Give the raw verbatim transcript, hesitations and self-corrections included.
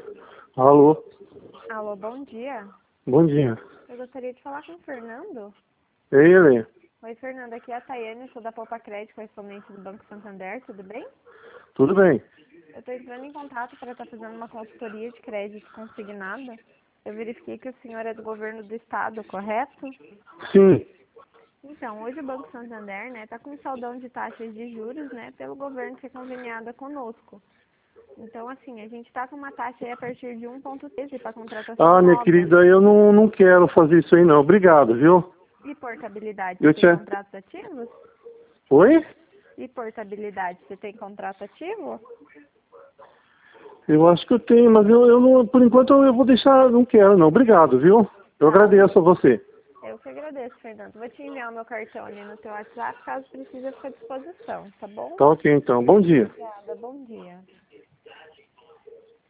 Alô? Alô, bom dia. Bom dia. Eu gostaria de falar com o Fernando. É ele? Oi, Fernando, aqui é a Tayane, sou da Poupa Crédito, correspondente do Banco Santander, tudo bem? Tudo bem? Eu estou entrando em contato para estar fazendo uma consultoria de crédito consignada. Eu verifiquei que o senhor é do governo do estado, correto? Sim. Então, hoje o Banco Santander, né, está com um saldão de taxas de juros, né, pelo governo ser conveniada conosco. Então, assim, a gente está com uma taxa aí a partir de um vírgula treze para contratação Ah, minha nova. querida, eu não, não quero fazer isso aí não. Obrigado, viu? E portabilidade, você Eu tem te... contratos ativos? Oi? E portabilidade, você tem contrato ativo? Eu acho que eu tenho, mas eu, eu não, por enquanto eu vou deixar, não quero não. Obrigado, viu? Eu Tá. agradeço a você. Eu que agradeço, Fernando. Vou te enviar o meu cartão ali no teu WhatsApp, caso precise, eu fico à disposição, tá bom? Tá ok então. Bom dia. Obrigada, bom dia.